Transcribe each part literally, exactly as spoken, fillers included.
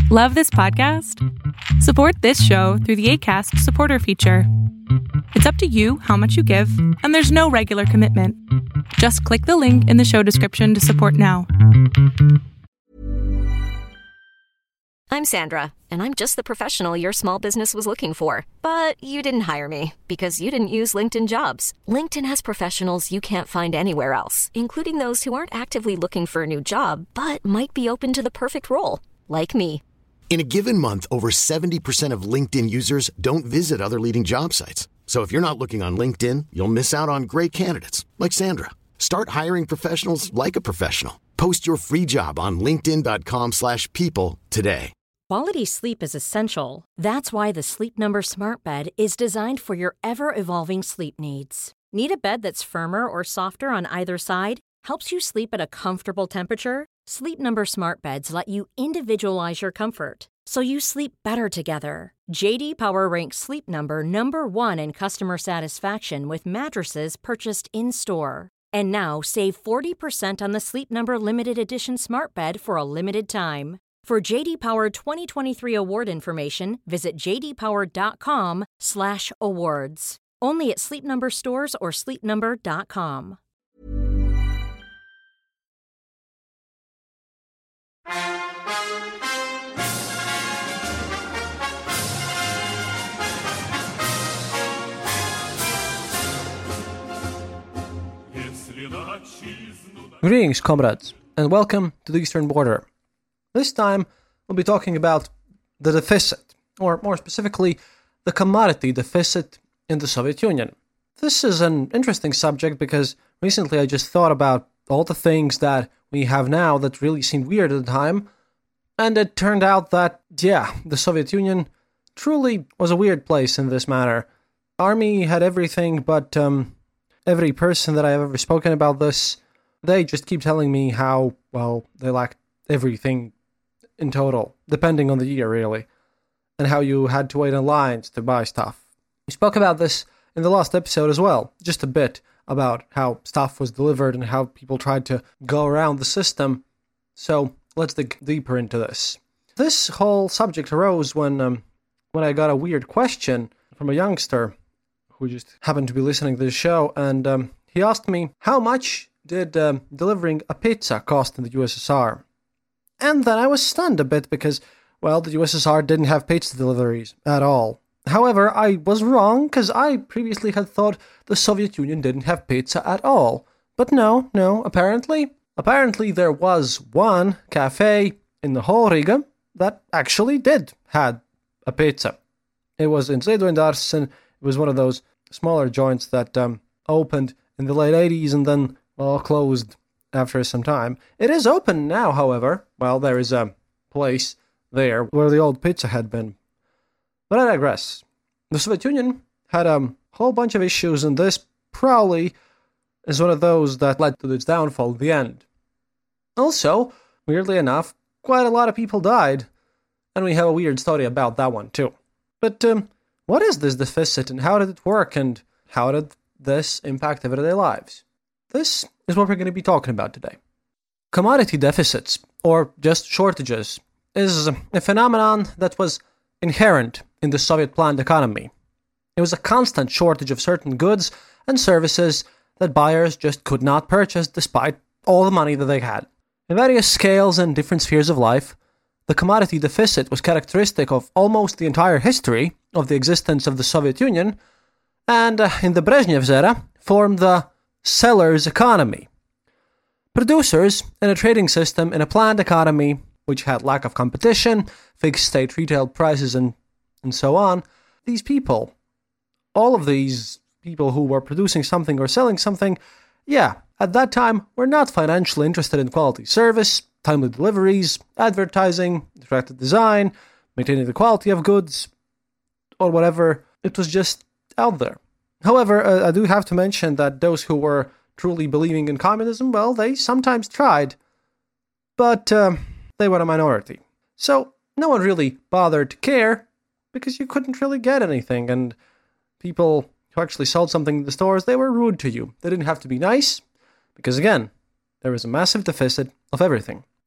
Love this podcast? Support this show through the Acast supporter feature. It's up to you how much you give, and there's no regular commitment. Just click the link in the show description to support now. I'm Sandra, and I'm just the professional your small business was looking for. But you didn't hire me because you didn't use LinkedIn Jobs. LinkedIn has professionals you can't find anywhere else, including those who aren't actively looking for a new job, but might be open to the perfect role, like me. In a given month, over seventy percent of LinkedIn users don't visit other leading job sites. So if you're not looking on LinkedIn, you'll miss out on great candidates like Sandra. Start hiring professionals like a professional. Post your free job on linkedin.com slash people today. Quality sleep is essential. That's why the Sleep Number Smart Bed is designed for your ever-evolving sleep needs. Need a bed that's firmer or softer on either side? Helps you sleep at a comfortable temperature? Sleep Number Smart Beds let you individualize your comfort, so you sleep better together. J D Power ranks Sleep Number number one in customer satisfaction with mattresses purchased in-store. And now save forty percent on the Sleep Number Limited Edition Smart Bed for a limited time. For J D Power twenty twenty-three award information, visit jdpower.com slash awards. Only at Sleep Number stores or sleep number dot com. Greetings, comrades, and welcome to the Eastern Border. This time, we'll be talking about the deficit, or more specifically, the commodity deficit in the Soviet Union. This is an interesting subject because recently I just thought about all the things that we have now that really seemed weird at the time, and it turned out that, yeah, the Soviet Union truly was a weird place in this matter. Army had everything, but um, every person that I've ever spoken about this, they just keep telling me how, well, they lacked everything in total, depending on the year, really, and how you had to wait in lines to buy stuff. We spoke about this in the last episode as well, just a bit about how stuff was delivered and how people tried to go around the system. So let's dig deeper into this. This whole subject arose when um, when I got a weird question from a youngster who just happened to be listening to the show, and um, he asked me, how much did um, delivering a pizza cost in the U S S R? And then I was stunned a bit because, well, the U S S R didn't have pizza deliveries at all. However, I was wrong because I previously had thought the Soviet Union didn't have pizza at all. But no, no, apparently, apparently there was one cafe in the whole Riga that actually did had a pizza. It was in Ziedoņdārzs, it was one of those smaller joints that um, opened in the late eighties and then, well, closed after some time. It is open now, however. Well, there is a place there where the old pizza had been. But I digress. The Soviet Union had a whole bunch of issues, and this probably is one of those that led to its downfall at the end. Also, weirdly enough, quite a lot of people died, and we have a weird story about that one too. But um, what is this deficit, and how did it work, and how did this impact everyday lives? This is what we're going to be talking about today. Commodity deficits, or just shortages, is a phenomenon that was inherent in the Soviet planned economy. It was a constant shortage of certain goods and services that buyers just could not purchase despite all the money that they had. In various scales and different spheres of life, the commodity deficit was characteristic of almost the entire history of the existence of the Soviet Union, and uh, in the Brezhnev's era, formed the seller's economy. Producers in a trading system in a planned economy, which had lack of competition, fixed state retail prices, and, and so on, these people, all of these people who were producing something or selling something, yeah, at that time were not financially interested in quality service, timely deliveries, advertising, attractive design, maintaining the quality of goods, or whatever. It was just out there. However, uh, I do have to mention that those who were truly believing in communism, well, they sometimes tried, but um, they were a minority. So no one really bothered to care, because you couldn't really get anything, and people who actually sold something in the stores, they were rude to you. They didn't have to be nice, because again, there was a massive deficit of everything.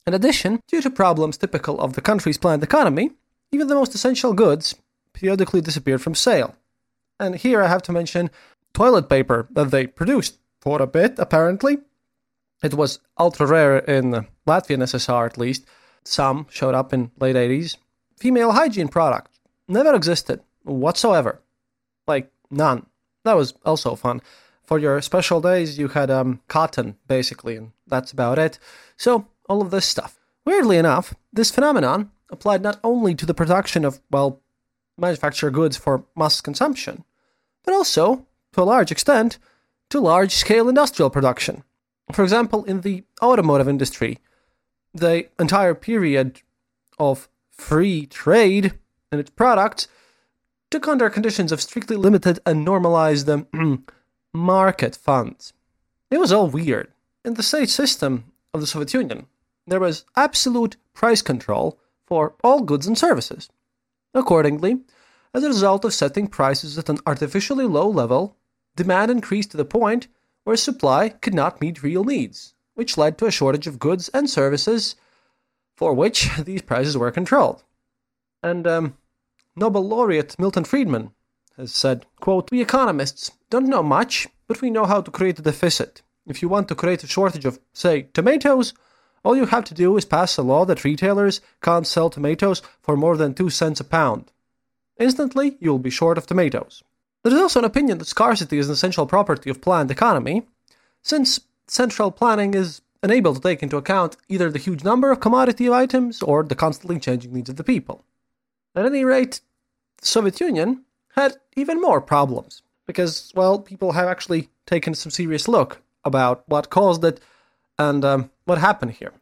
In addition, due to problems typical of the country's planned economy, even the most essential goods periodically disappeared from sale. And here I have to mention toilet paper that they produced for a bit, apparently. It was ultra rare in Latvian S S R at least. Some showed up in late eighties. Female hygiene products never existed whatsoever. Like, none. That was also fun. For your special days, you had um, cotton, basically, and that's about it. So, all of this stuff. Weirdly enough, this phenomenon applied not only to the production of, well, manufactured goods for mass consumption, but also, to a large extent, to large-scale industrial production. For example, in the automotive industry, the entire period of free trade in its products took under conditions of strictly limited and normalized um, market funds. It was all weird. In the state system of the Soviet Union, there was absolute price control for all goods and services. Accordingly, as a result of setting prices at an artificially low level, demand increased to the point where supply could not meet real needs, which led to a shortage of goods and services for which these prices were controlled. And um, Nobel laureate Milton Friedman has said, quote, "We economists don't know much, but we know how to create a deficit. If you want to create a shortage of, say, tomatoes, all you have to do is pass a law that retailers can't sell tomatoes for more than two cents a pound. Instantly, you will be short of tomatoes." There is also an opinion that scarcity is an essential property of planned economy, since central planning is unable to take into account either the huge number of commodity items or the constantly changing needs of the people. At any rate, the Soviet Union had even more problems, because, well, people have actually taken some serious look about what caused it and um, what happened here.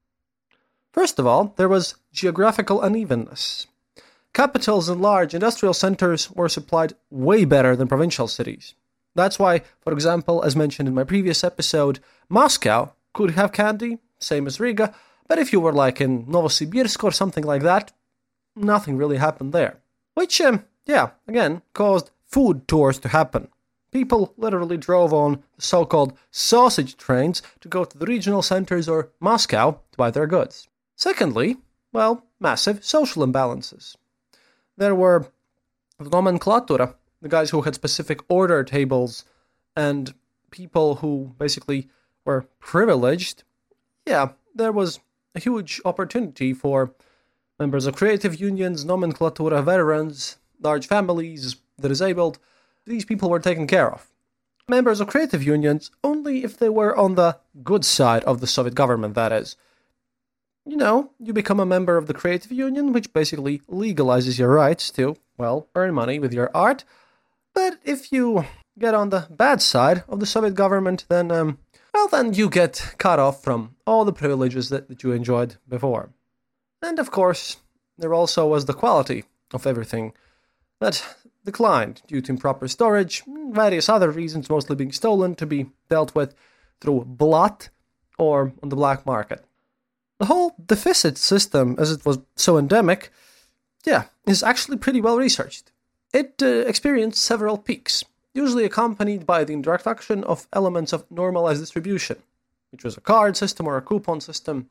First of all, there was geographical unevenness. Capitals and large industrial centers were supplied way better than provincial cities. That's why, for example, as mentioned in my previous episode, Moscow could have candy, same as Riga, but if you were like in Novosibirsk or something like that, nothing really happened there. Which, um, yeah, again, caused food tours to happen. People literally drove on the so-called sausage trains to go to the regional centers or Moscow to buy their goods. Secondly, well, massive social imbalances. There were the nomenclatura, the guys who had specific order tables, and people who basically were privileged. Yeah, there was a huge opportunity for members of creative unions, nomenclatura, veterans, large families, the disabled. These people were taken care of. Members of creative unions only if they were on the good side of the Soviet government, that is. You know, you become a member of the creative union, which basically legalizes your rights to, well, earn money with your art. But if you get on the bad side of the Soviet government, then, um, well, then you get cut off from all the privileges that, that you enjoyed before. And of course, there also was the quality of everything that declined due to improper storage, various other reasons, mostly being stolen to be dealt with through blat or on the black market. The whole deficit system, as it was so endemic, yeah, is actually pretty well researched. It uh, experienced several peaks, usually accompanied by the introduction of elements of normalized distribution, which was a card system or a coupon system.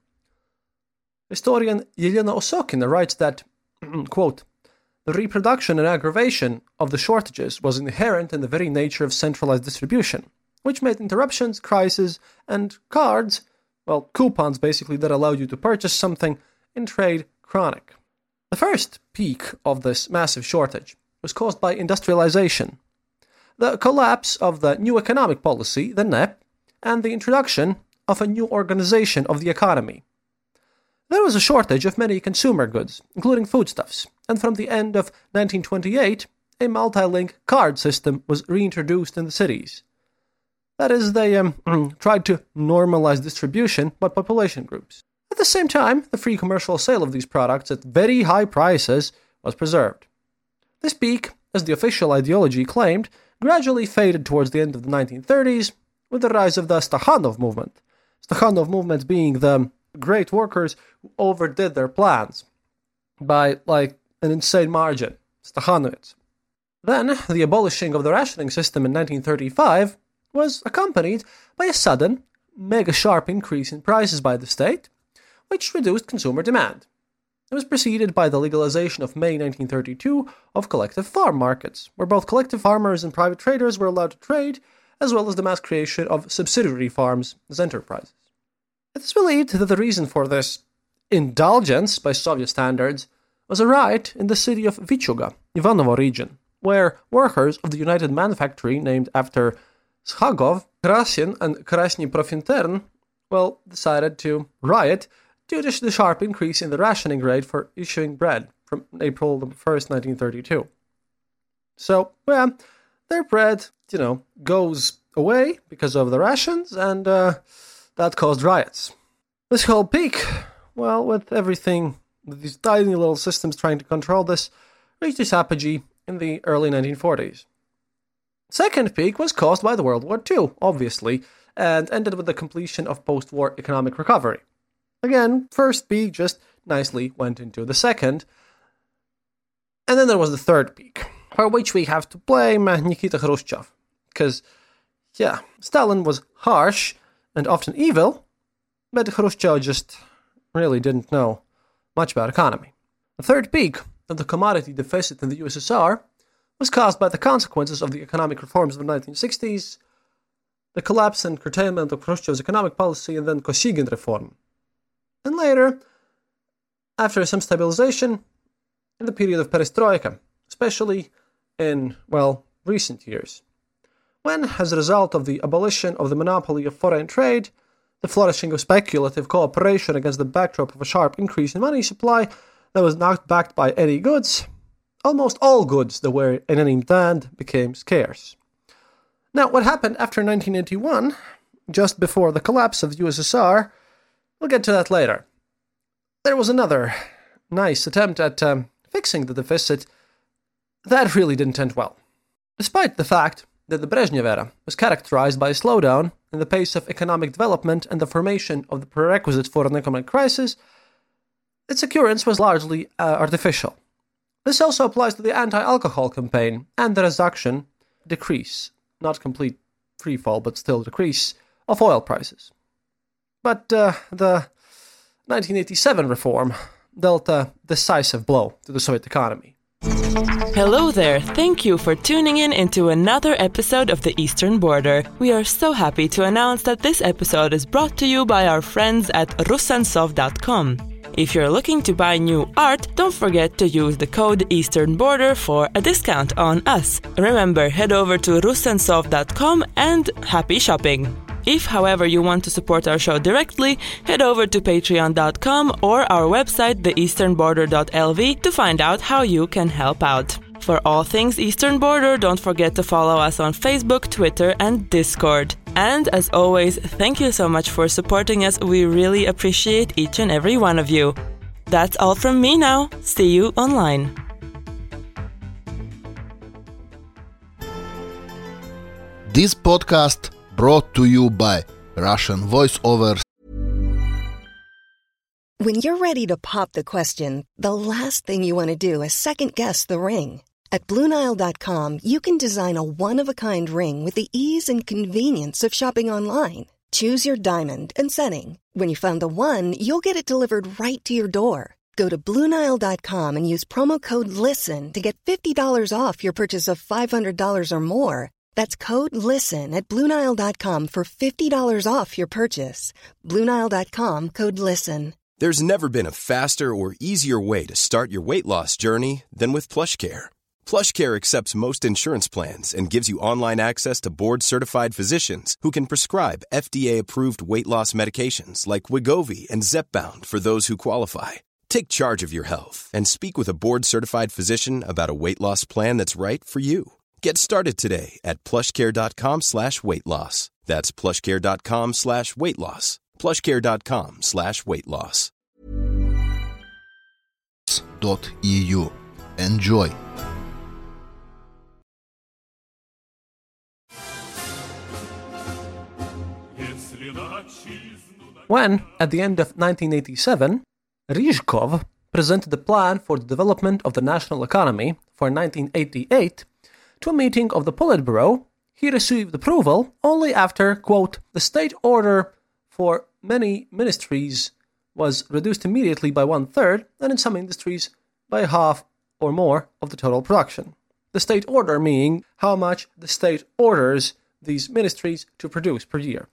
Historian Yelena Osokina writes that, quote, "The reproduction and aggravation of the shortages was inherent in the very nature of centralized distribution, which made interruptions, crises, and cards, well, coupons basically that allowed you to purchase something in trade chronic." The first peak of this massive shortage was caused by industrialization, the collapse of the new economic policy, the N E P, and the introduction of a new organization of the economy. There was a shortage of many consumer goods, including foodstuffs, and from the end of nineteen twenty-eight, a multi-link card system was reintroduced in the cities. That is, they um, tried to normalize distribution by population groups. At the same time, the free commercial sale of these products at very high prices was preserved. This peak, as the official ideology claimed, gradually faded towards the end of the nineteen thirties with the rise of the Stakhanov movement. Stakhanov movement being the great workers who overdid their plans by, like, an insane margin. Stakhanovites. Then, the abolishing of the rationing system in nineteen thirty-five was accompanied by a sudden, mega-sharp increase in prices by the state, which reduced consumer demand. It was preceded by the legalization of May nineteen thirty-two of collective farm markets, where both collective farmers and private traders were allowed to trade, as well as the mass creation of subsidiary farms as enterprises. It is believed that the reason for this indulgence by Soviet standards was a riot in the city of Vichuga, Ivanovo region, where workers of the United Manufactory named after Schagov, Krasin, and Krasny Profintern, well, decided to riot due to the sharp increase in the rationing rate for issuing bread from April first, nineteen thirty-two. So, well, their bread, you know, goes away because of the rations, and uh, that caused riots. This whole peak, well, with everything, with these tiny little systems trying to control this, reached its apogee in the early nineteen forties. Second peak was caused by the World War Two, obviously, and ended with the completion of post-war economic recovery. Again, first peak just nicely went into the second. And then there was the third peak, for which we have to blame Nikita Khrushchev. Because, yeah, Stalin was harsh and often evil, but Khrushchev just really didn't know much about economy. The third peak of the commodity deficit in the U S S R was caused by the consequences of the economic reforms of the nineteen sixties, the collapse and curtailment of Khrushchev's economic policy, and then Kosygin reform. And later, after some stabilization, in the period of perestroika, especially in, well, recent years, when, as a result of the abolition of the monopoly of foreign trade, the flourishing of speculative cooperation against the backdrop of a sharp increase in money supply that was not backed by any goods, almost all goods that were in any demand became scarce. Now, what happened after nineteen eighty-one, just before the collapse of the U S S R, we'll get to that later. There was another nice attempt at um, fixing the deficit that really didn't end well. Despite the fact that the Brezhnev era was characterized by a slowdown in the pace of economic development and the formation of the prerequisites for an economic crisis, its occurrence was largely uh, artificial. This also applies to the anti-alcohol campaign and the reduction, decrease, not complete freefall, but still decrease, of oil prices. But uh, the nineteen eighty-seven reform dealt a decisive blow to the Soviet economy. Hello there, thank you for tuning in into another episode of The Eastern Border. We are so happy to announce that this episode is brought to you by our friends at Rusansov dot com. If you're looking to buy new art, don't forget to use the code Eastern Border for a discount on us. Remember, head over to Rusansov dot com and happy shopping! If, however, you want to support our show directly, head over to patreon dot com or our website the eastern border dot l v to find out how you can help out. For all things Eastern Border, don't forget to follow us on Facebook, Twitter, and Discord. And as always, thank you so much for supporting us. We really appreciate each and every one of you. That's all from me now. See you online. This podcast brought to you by Russian voiceovers. When you're ready to pop the question, the last thing you want to do is second-guess the ring. At Blue Nile dot com, you can design a one-of-a-kind ring with the ease and convenience of shopping online. Choose your diamond and setting. When you find the one, you'll get it delivered right to your door. Go to Blue Nile dot com and use promo code LISTEN to get fifty dollars off your purchase of five hundred dollars or more. That's code LISTEN at Blue Nile dot com for fifty dollars off your purchase. Blue Nile dot com, code LISTEN. There's never been a faster or easier way to start your weight loss journey than with PlushCare. PlushCare accepts most insurance plans and gives you online access to board-certified physicians who can prescribe F D A-approved weight loss medications like Wegovy and Zepbound for those who qualify. Take charge of your health and speak with a board-certified physician about a weight loss plan that's right for you. Get started today at plushcare.com slash weight loss. That's plushcare.com slash weight loss. plushcare.com slash weight loss. .eu. Enjoy. When, at the end of nineteen eighty-seven, Ryzhkov presented a plan for the development of the national economy for nineteen eighty-eight to a meeting of the Politburo, he received approval only after, quote, the state order for many ministries was reduced immediately by one-third, and in some industries by half or more of the total production. The state order meaning how much the state orders these ministries to produce per year.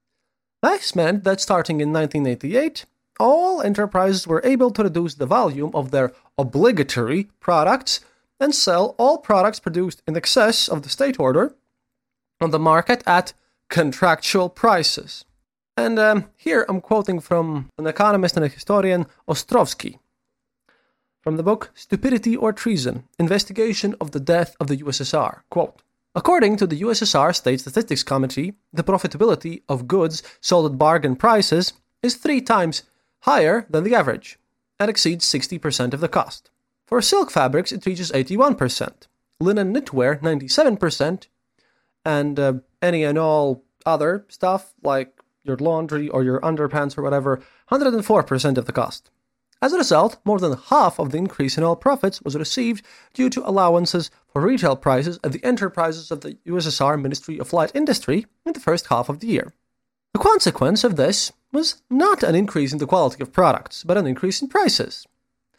This meant that starting in nineteen eighty-eight, all enterprises were able to reduce the volume of their obligatory products and sell all products produced in excess of the state order on the market at contractual prices. And um, here I'm quoting from an economist and a historian, Ostrovsky, from the book Stupidity or Treason, Investigation of the Death of the U S S R. Quote, according to the U S S R State Statistics Committee, the profitability of goods sold at bargain prices is three times higher than the average and exceeds sixty percent of the cost. For silk fabrics, it reaches eighty-one percent, linen knitwear ninety-seven percent, and uh, any and all other stuff like your laundry or your underpants or whatever, one hundred four percent of the cost. As a result, more than half of the increase in all profits was received due to allowances for retail prices at the enterprises of the U S S R Ministry of Light Industry in the first half of the year. The consequence of this was not an increase in the quality of products, but an increase in prices.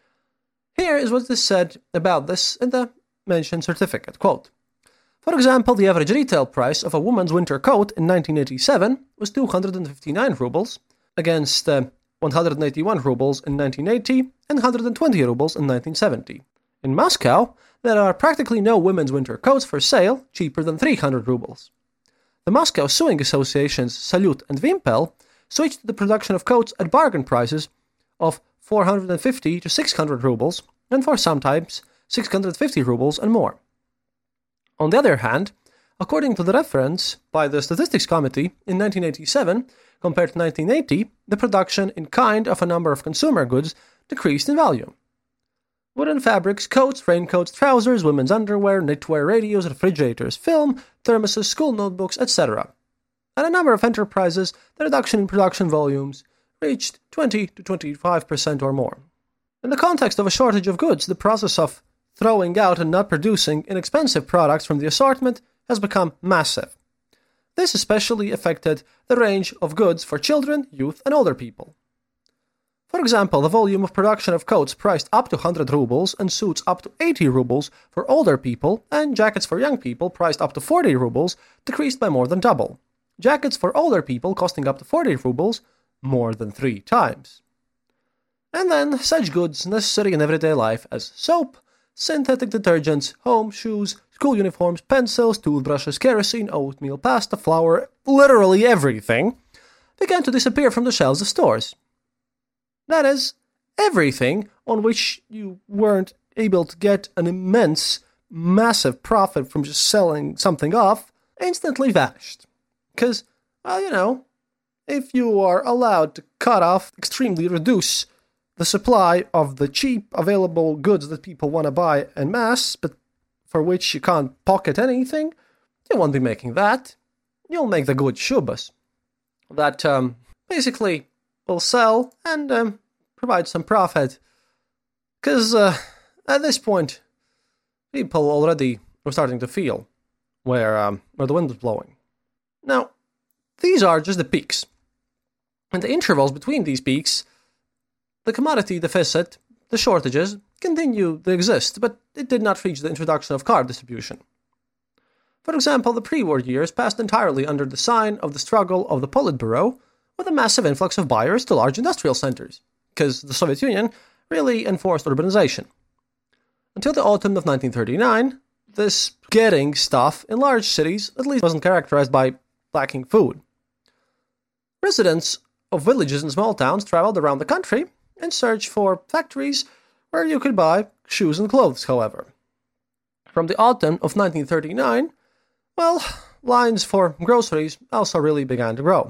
Here is what is said about this in the mentioned certificate. Quote, for example, the average retail price of a woman's winter coat in nineteen eighty-seven was two hundred fifty-nine rubles, against uh, one hundred eighty-one rubles in nineteen eighty and one hundred twenty rubles in nineteen seventy. In Moscow, there are practically no women's winter coats for sale cheaper than three hundred rubles. The Moscow Sewing Associations Salyut and Wimpel switched to the production of coats at bargain prices of four hundred fifty to six hundred rubles, and for sometimes six hundred fifty rubles and more. On the other hand, according to the reference by the Statistics Committee, in nineteen eighty-seven, compared to nineteen eighty, the production in kind of a number of consumer goods decreased in value. Woolen fabrics, coats, raincoats, trousers, women's underwear, knitwear, radios, refrigerators, film, thermoses, school notebooks, et cetera. At a number of enterprises, the reduction in production volumes reached twenty to twenty-five percent or more. In the context of a shortage of goods, the process of throwing out and not producing inexpensive products from the assortment has become massive. This especially affected the range of goods for children, youth, and older people. For example, the volume of production of coats priced up to one hundred rubles and suits up to eighty rubles for older people, and jackets for young people priced up to forty rubles decreased by more than double. Jackets for older people costing up to forty rubles more than three times. And then such goods necessary in everyday life as soap, synthetic detergents, home, shoes, school uniforms, pencils, toothbrushes, kerosene, oatmeal, pasta, flour, literally everything, began to disappear from the shelves of stores. That is, everything on which you weren't able to get an immense, massive profit from just selling something off instantly vanished. Because, well, you know, if you are allowed to cut off, extremely reduce the supply of the cheap available goods that people want to buy en masse, but for which you can't pocket anything, you won't be making that. You'll make the good shubas that um, basically will sell and um, provide some profit. Because uh, at this point, people already were starting to feel where, um, where the wind was blowing. Now, these are just the peaks. And the intervals between these peaks, the commodity deficit, the shortages, continue to exist, but it did not reach the introduction of card distribution. For example, the pre-war years passed entirely under the sign of the struggle of the Politburo with a massive influx of buyers to large industrial centers, because the Soviet Union really enforced urbanization. Until the autumn of nineteen thirty-nine, this getting stuff in large cities at least wasn't characterized by lacking food. Residents of villages and small towns traveled around the country in search for factories where you could buy shoes and clothes, however. From the autumn of nineteen thirty-nine, well, lines for groceries also really began to grow.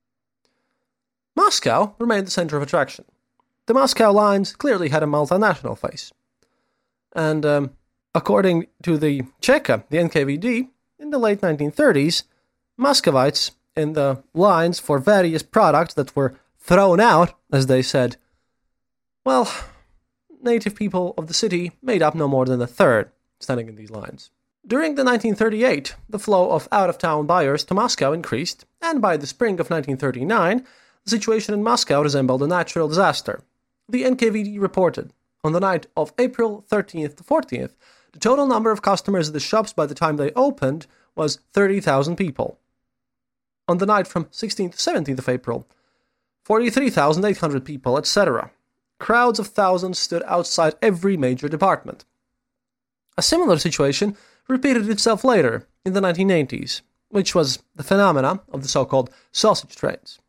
Moscow remained the center of attraction. The Moscow lines clearly had a multinational face. And um, according to the Cheka, the N K V D, in the late nineteen thirties, Muscovites in the lines for various products that were thrown out, as they said, well, native people of the city made up no more than a third standing in these lines. During the nineteen thirty-eight, the flow of out-of-town buyers to Moscow increased, and by the spring of nineteen thirty-nine, the the situation in Moscow resembled a natural disaster. The N K V D reported, on the night of April thirteenth to fourteenth, the total number of customers at the shops by the time they opened was thirty thousand people. On the night from sixteenth to seventeenth of April, forty-three thousand eight hundred people, et cetera. Crowds of thousands stood outside every major department. A similar situation repeated itself later, in the nineteen eighties, which was the phenomena of the so-called sausage trains.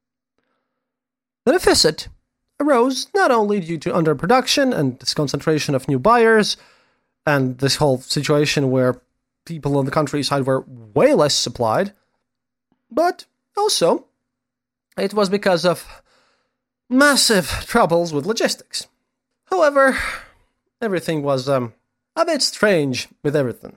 The deficit arose not only due to underproduction and this concentration of new buyers, and this whole situation where people on the countryside were way less supplied, but also it was because of massive troubles with logistics. However, everything was um, a bit strange with everything.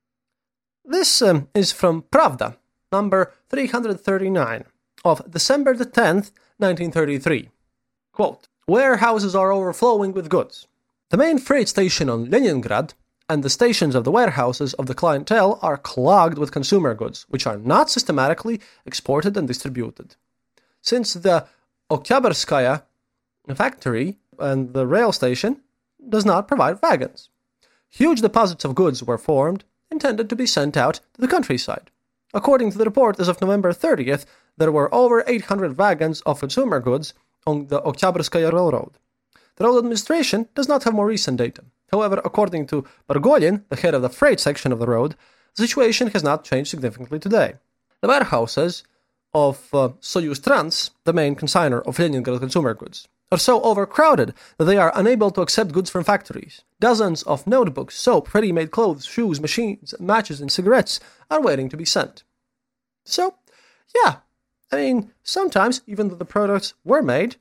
This um, is from Pravda, number three hundred thirty-nine, of December the tenth, nineteen thirty-three. Quote, warehouses are overflowing with goods. The main freight station on Leningrad and the stations of the warehouses of the clientele are clogged with consumer goods, which are not systematically exported and distributed. Since the Oktyabrskaya factory and the rail station does not provide wagons, huge deposits of goods were formed, intended to be sent out to the countryside. According to the report, as of November thirtieth, there were over eight hundred wagons of consumer goods on the Oktyabrskaya Railroad. The road administration does not have more recent data. However, according to Bargolin, the head of the freight section of the road, the situation has not changed significantly today. The warehouses of uh, Soyuz-Trans, the main consignor of Leningrad consumer goods, are so overcrowded that they are unable to accept goods from factories. Dozens of notebooks, soap, ready-made clothes, shoes, machines, matches, and cigarettes are waiting to be sent. So, yeah, I mean, sometimes, even though the products were made,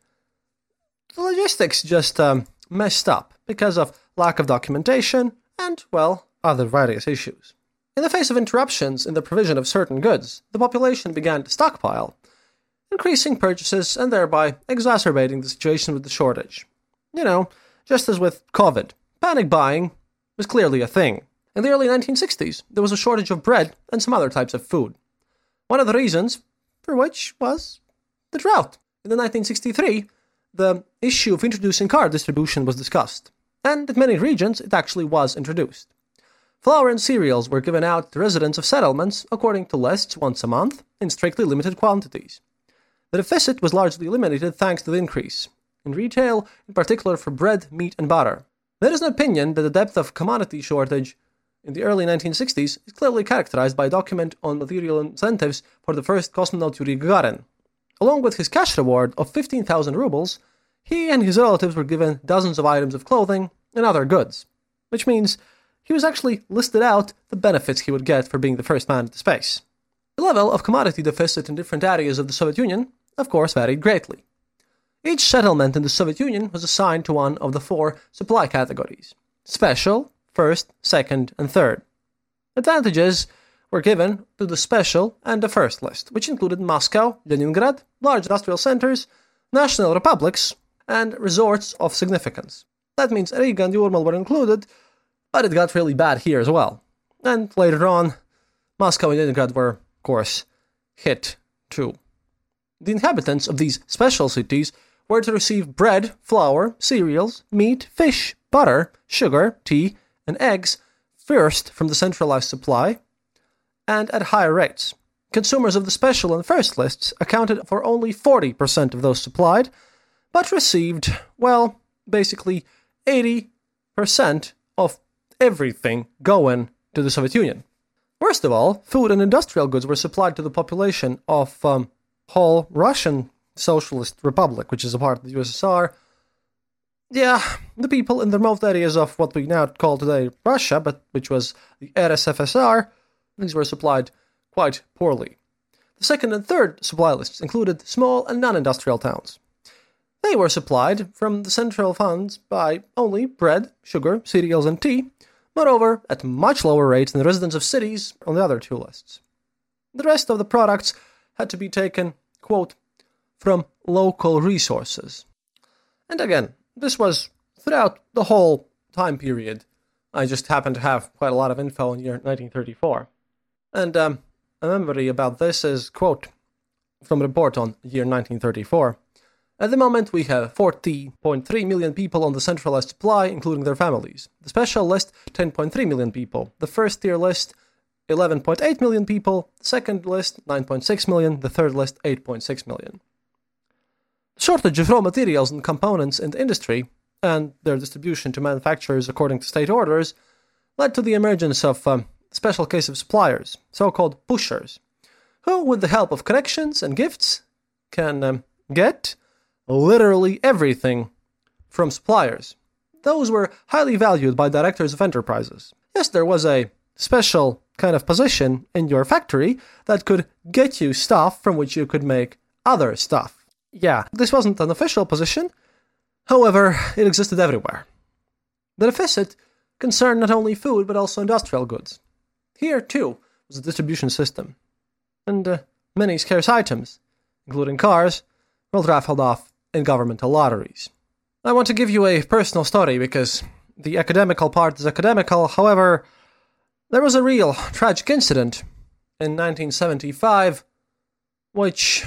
the logistics just um, messed up because of lack of documentation and, well, other various issues. In the face of interruptions in the provision of certain goods, the population began to stockpile, increasing purchases and thereby exacerbating the situation with the shortage. You know, just as with COVID, panic buying was clearly a thing. In the early nineteen sixties, there was a shortage of bread and some other types of food. One of the reasons for which was the drought. In the nineteen sixty-three, the issue of introducing card distribution was discussed, and in many regions it actually was introduced. Flour and cereals were given out to residents of settlements according to lists once a month in strictly limited quantities. The deficit was largely eliminated thanks to the increase in retail, in particular for bread, meat, and butter. There is an opinion that the depth of commodity shortage in the early nineteen sixties is clearly characterized by a document on material incentives for the first cosmonaut Yuri Gagarin. Along with his cash reward of fifteen thousand rubles, he and his relatives were given dozens of items of clothing and other goods, which means he was actually listed out the benefits he would get for being the first man into space. The level of commodity deficit in different areas of the Soviet Union, of course, varied greatly. Each settlement in the Soviet Union was assigned to one of the four supply categories: special, first, second, and third. Advantages were given to the special and the first list, which included Moscow, Leningrad, large industrial centers, national republics, and resorts of significance. That means Riga and Urmal were included, but it got really bad here as well. And later on, Moscow and Leningrad were, of course, hit too. The inhabitants of these special cities were to receive bread, flour, cereals, meat, fish, butter, sugar, tea, and eggs first from the centralized supply, and at higher rates. Consumers of the special and first lists accounted for only forty percent of those supplied, but received, well, basically eighty percent of everything going to the Soviet Union. Worst of all, food and industrial goods were supplied to the population of um, whole Russian Socialist Republic, which is a part of the U S S R. Yeah, the people in the remote areas of what we now call today Russia, but which was the R S F S R, these were supplied quite poorly. The second and third supply lists included small and non-industrial towns. They were supplied from the central funds by only bread, sugar, cereals, and tea, moreover, at much lower rates than the residents of cities on the other two lists. The rest of the products had to be taken, quote, from local resources. And again, this was throughout the whole time period. I just happened to have quite a lot of info in the year nineteen thirty-four. And um, a memory about this is, quote, from a report on year nineteen thirty-four. At the moment, we have forty point three million people on the centralized supply, including their families. The special list, ten point three million people. The first tier list, eleven point eight million people. The second list, nine point six million. The third list, eight point six million. The shortage of raw materials and components in the industry, and their distribution to manufacturers according to state orders, led to the emergence of a special case of suppliers, so-called pushers, who, with the help of connections and gifts, can um, get literally everything from suppliers. Those were highly valued by directors of enterprises. Yes, there was a special kind of position in your factory that could get you stuff from which you could make other stuff. Yeah, this wasn't an official position, however, it existed everywhere. The deficit concerned not only food but also industrial goods. Here, too, was a distribution system, and uh, many scarce items, including cars, were raffled off in governmental lotteries. I want to give you a personal story because the academical part is academical. However, there was a real tragic incident in nineteen seventy-five which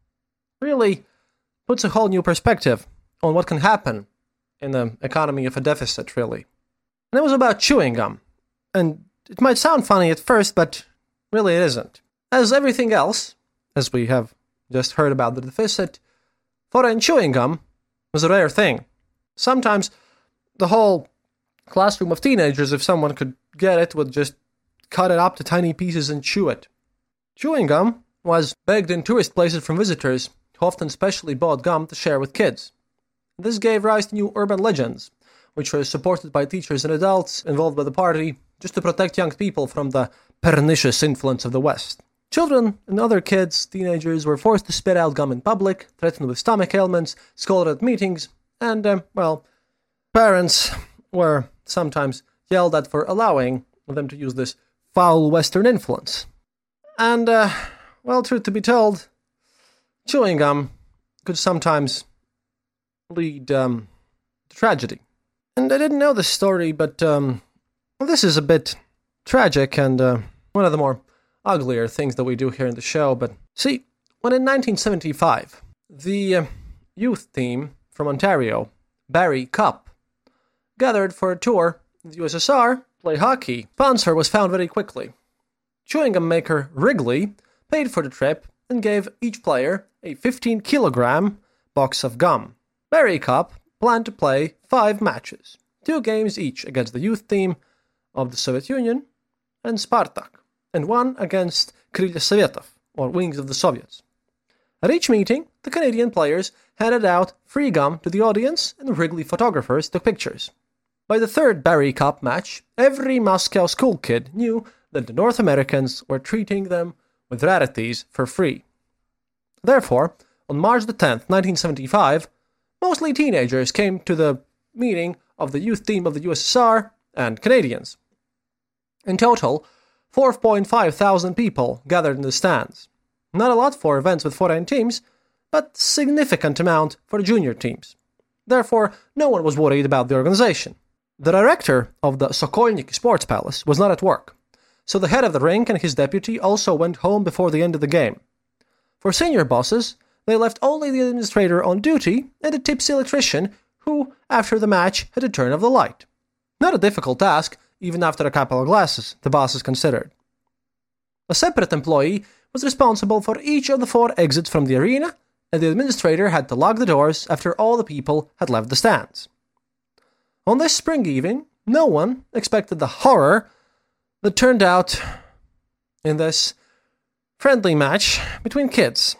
really puts a whole new perspective on what can happen in the economy of a deficit, really. And it was about chewing gum. And it might sound funny at first, but really it isn't. As everything else, as we have just heard about the deficit, foreign chewing gum was a rare thing. Sometimes the whole classroom of teenagers, if someone could get it, would just cut it up to tiny pieces and chew it. Chewing gum was begged in tourist places from visitors who often specially bought gum to share with kids. This gave rise to new urban legends, which were supported by teachers and adults involved by the party, just to protect young people from the pernicious influence of the West. Children and other kids, teenagers, were forced to spit out gum in public, threatened with stomach ailments, scolded at meetings, and, uh, well, parents were sometimes yelled at for allowing them to use this foul Western influence. And, uh, well, truth to be told, chewing gum could sometimes lead um, to tragedy. And I didn't know this story, but um, well, this is a bit tragic and uh, one of the more uglier things that we do here in the show. But see, when in nineteen seventy-five, the uh, youth team from Ontario, Barrie Cup, gathered for a tour in the U S S R, play hockey, sponsor was found very quickly. Chewing gum maker Wrigley paid for the trip and gave each player a fifteen kilogram box of gum. Barrie Cup planned to play five matches, two games each against the youth team of the Soviet Union and Spartak, and one against Krylya Sovetov, or Wings of the Soviets. At each meeting, the Canadian players handed out free gum to the audience, and Wrigley photographers took pictures. By the third Barrie Cup match, every Moscow school kid knew that the North Americans were treating them with rarities for free. Therefore, on March the tenth, nineteen seventy-five, mostly teenagers came to the meeting of the youth team of the U S S R and Canadians. In total, four point five thousand people gathered in the stands. Not a lot for events with foreign teams, but significant amount for the junior teams. Therefore, no one was worried about the organization. The director of the Sokolniki Sports Palace was not at work, so the head of the rink and his deputy also went home before the end of the game. For senior bosses, they left only the administrator on duty and a tipsy electrician who, after the match, had to turn off the light. Not a difficult task, even after a couple of glasses, the bosses considered. A separate employee was responsible for each of the four exits from the arena, and the administrator had to lock the doors after all the people had left the stands. On this spring evening, no one expected the horror that turned out in this friendly match between kids.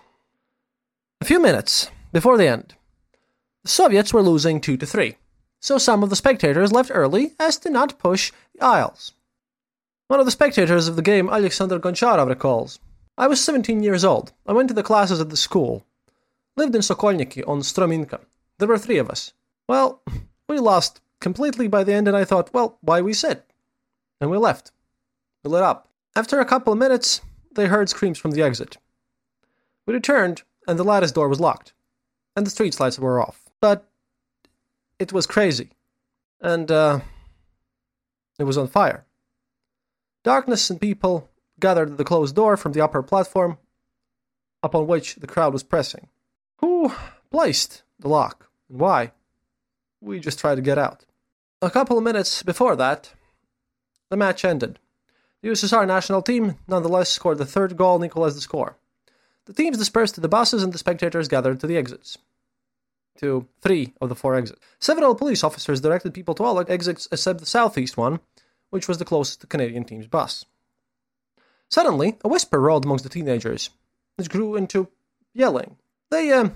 A few minutes before the end, the Soviets were losing two to three, so some of the spectators left early as to not push the aisles. One of the spectators of the game, Alexander Goncharov, recalls, "I was seventeen years old. I went to the classes at the school. Lived in Sokolniki on Strominka. There were three of us. Well, we lost completely by the end, and I thought, well, why we sit? And we left. We lit up. After a couple of minutes, they heard screams from the exit. We returned, and the lattice door was locked, and the street lights were off. But it was crazy, and uh, it was on fire. Darkness and people gathered at the closed door from the upper platform. upon which the crowd was pressing. Who placed the lock, and why? We just tried to get out. A couple of minutes before that, the match ended. The U S S R national team nonetheless scored the third goal and equalized the score. The teams dispersed to the buses and the spectators gathered to the exits. To three of the four exits. Several police officers directed people to all exits except the southeast one, which was the closest to the Canadian team's bus. Suddenly, a whisper rolled amongst the teenagers, which grew into yelling. They um,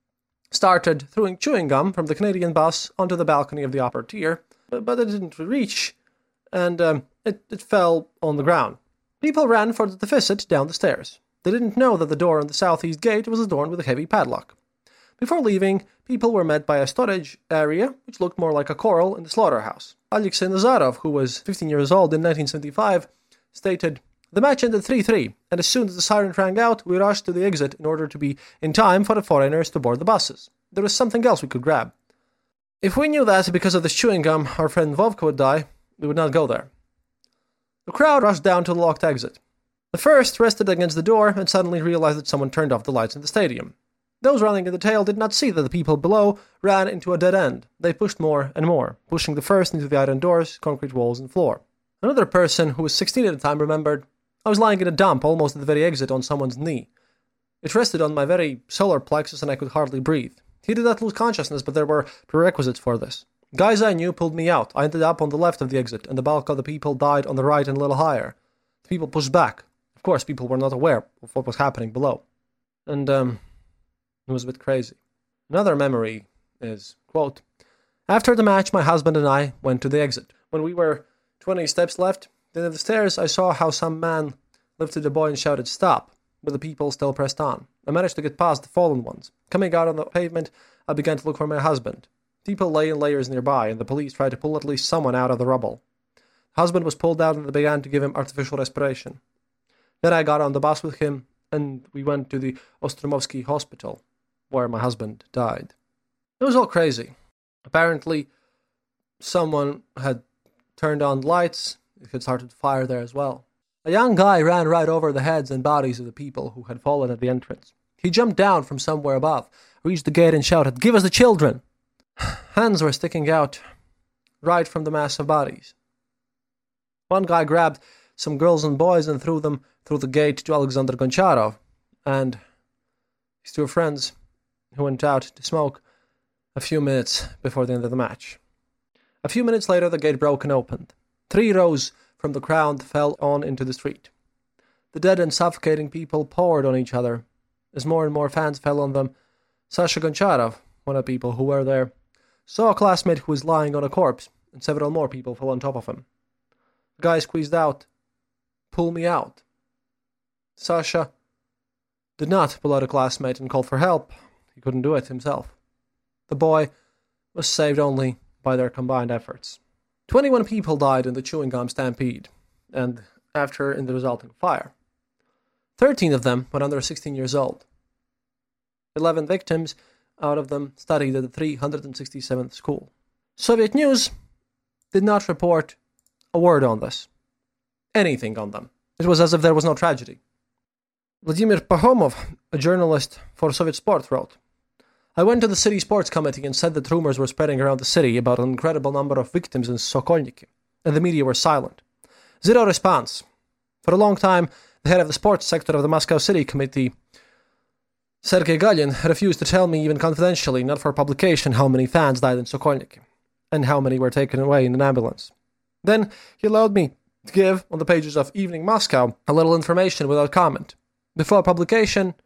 started throwing chewing gum from the Canadian bus onto the balcony of the upper tier, but it didn't reach, and um, it, it fell on the ground. People ran for the deficit down the stairs. They didn't know that the door on the southeast gate was adorned with a heavy padlock. Before leaving, people were met by a storage area, which looked more like a corral in the slaughterhouse. Alexei Nazarov, who was fifteen years old in nineteen seventy-five, stated, "The match ended three three, and as soon as the siren rang out, we rushed to the exit in order to be in time for the foreigners to board the buses. There was something else we could grab. If we knew that because of this chewing gum our friend Vovka would die, we would not go there." The crowd rushed down to the locked exit. The first rested against the door and suddenly realized that someone turned off the lights in the stadium. Those running in the tail did not see that the people below ran into a dead end. They pushed more and more, pushing the first into the iron doors, concrete walls, and floor. Another person, who was sixteen at the time, remembered, "I was lying in a dump almost at the very exit on someone's knee. It rested on my very solar plexus and I could hardly breathe. He did not lose consciousness, but there were prerequisites for this. Guys I knew pulled me out. I ended up on the left of the exit, and the bulk of the people died on the right and a little higher. The people pushed back. Of course, people were not aware of what was happening below. And, um... it was a bit crazy." Another memory is, quote, "After the match, my husband and I went to the exit. When we were twenty steps left, then at the stairs, I saw how some man lifted a boy and shouted, 'Stop!' but the people still pressed on. I managed to get past the fallen ones. Coming out on the pavement, I began to look for my husband. People lay in layers nearby, and the police tried to pull at least someone out of the rubble. The husband was pulled out, and they began to give him artificial respiration. Then I got on the bus with him, and we went to the Ostromovsky hospital, where my husband died." It was all crazy. Apparently, someone had turned on lights. It had started fire there as well. A young guy ran right over the heads and bodies of the people who had fallen at the entrance. He jumped down from somewhere above, reached the gate and shouted, "Give us the children!" Hands were sticking out right from the mass of bodies. One guy grabbed some girls and boys and threw them through the gate to Alexander Goncharov and his two friends, who went out to smoke a few minutes before the end of the match. A few minutes later, the gate broke and opened. Three rows from the crowd fell on into the street. The dead and suffocating people poured on each other. As more and more fans fell on them, Sasha Goncharov, one of the people who were there, saw a classmate who was lying on a corpse, and several more people fell on top of him. The guy squeezed out, "Pull me out." Sasha did not pull out a classmate and called for help. He couldn't do it himself. The boy was saved only by their combined efforts. Twenty-one people died in the chewing gum stampede, and after in the resulting fire. Thirteen of them were under sixteen years old. Eleven victims out of them studied at the three hundred sixty-seventh school. Soviet news did not report a word on this. Anything on them. It was as if there was no tragedy. Vladimir Pahomov, a journalist for Soviet Sport, wrote, "I went to the city sports committee and said that rumors were spreading around the city about an incredible number of victims in Sokolniki, and the media were silent. Zero response. For a long time, the head of the sports sector of the Moscow City Committee, Sergei Galin, refused to tell me even confidentially, not for publication, how many fans died in Sokolniki, and how many were taken away in an ambulance. Then he allowed me to give, on the pages of Evening Moscow, a little information without comment. Before publication,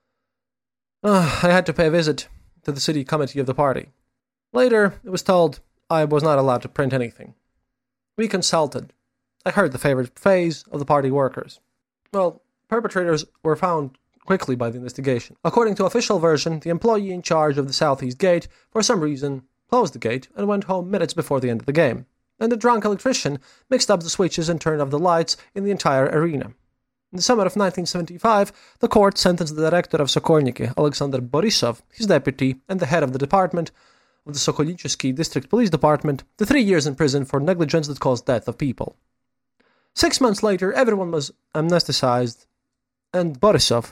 uh, I had to pay a visit to the city committee of the party. Later, it was told I was not allowed to print anything. We consulted. I heard the favorite phase of the party workers. Well, perpetrators were found quickly by the investigation. According to official version, the employee in charge of the southeast gate, for some reason, closed the gate and went home minutes before the end of the game. And the drunk electrician mixed up the switches and turned off the lights in the entire arena. In the summer of nineteen seventy-five, the court sentenced the director of Sokolniki, Alexander Borisov, his deputy, and the head of the department of the Sokolnichesky District Police Department to three years in prison for negligence that caused death of people. Six months later, everyone was amnesticized, and Borisov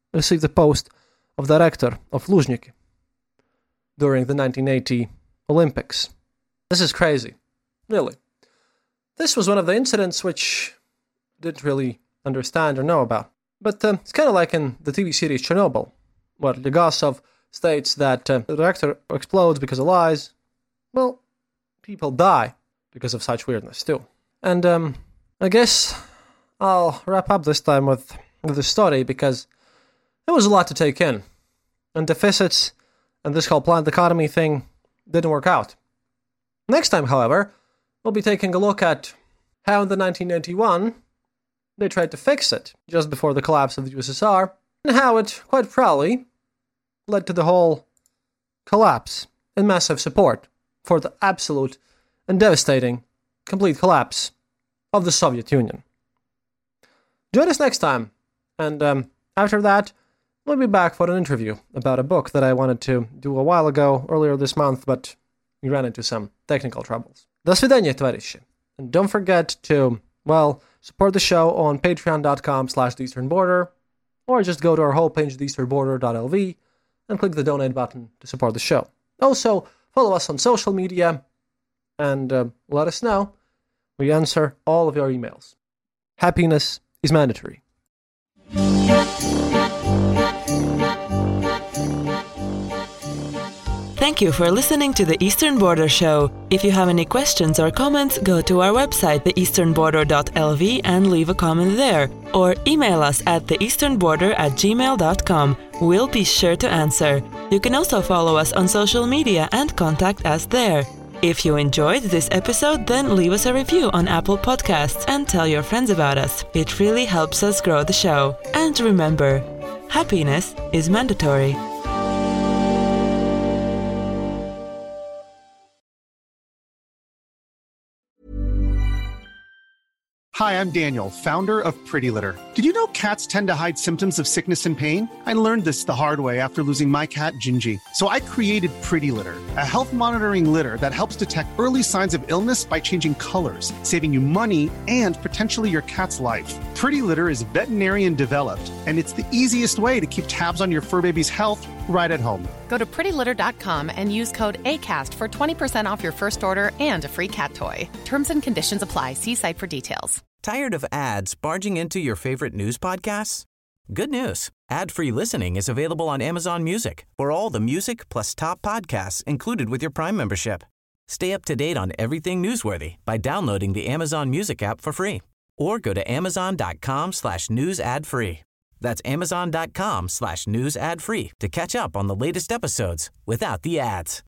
received the post of director of Luzhniki during the nineteen eighty Olympics. This is crazy, really. This was one of the incidents which I didn't really understand or know about. But uh, it's kind of like in the T V series Chernobyl, where Legasov states that uh, the reactor explodes because of lies. Well, people die because of such weirdness too. And um, I guess I'll wrap up this time with, with the story, because there was a lot to take in. And deficits and this whole planned economy thing didn't work out. Next time, however, we'll be taking a look at how in the nineteen ninety-one they tried to fix it just before the collapse of the U S S R, and how it quite probably led to the whole collapse and massive support for the absolute and devastating complete collapse of the Soviet Union. Join us next time, and um, after that, we'll be back for an interview about a book that I wanted to do a while ago, earlier this month, but we ran into some technical troubles. До свидания, товарищи. And don't forget to, well, support the show on patreon.com slash the Eastern Border, or just go to our homepage, the eastern border dot l v, and click the donate button to support the show. Also, follow us on social media, and uh, let us know. We answer all of your emails. Happiness is mandatory. Thank you for listening to the Eastern Border Show. If you have any questions or comments, go to our website, the eastern border dot l v, and leave a comment there. Or email us at the eastern border at gmail dot com. We'll be sure to answer. You can also follow us on social media and contact us there. If you enjoyed this episode, then leave us a review on Apple Podcasts and tell your friends about us. It really helps us grow the show. And remember, happiness is mandatory. Hi, I'm Daniel, founder of Pretty Litter. Did you know cats tend to hide symptoms of sickness and pain? I learned this the hard way after losing my cat, Gingy. So I created Pretty Litter, a health monitoring litter that helps detect early signs of illness by changing colors, saving you money and potentially your cat's life. Pretty Litter is veterinarian developed, and it's the easiest way to keep tabs on your fur baby's health right at home. Go to pretty litter dot com and use code ACAST for twenty percent off your first order and a free cat toy. Terms and conditions apply. See site for details. Tired of ads barging into your favorite news podcasts? Good news. Ad-free listening is available on Amazon Music for all the music plus top podcasts included with your Prime membership. Stay up to date on everything newsworthy by downloading the Amazon Music app for free or go to amazon.com slash news ad free. That's amazon.com slash news ad free to catch up on the latest episodes without the ads.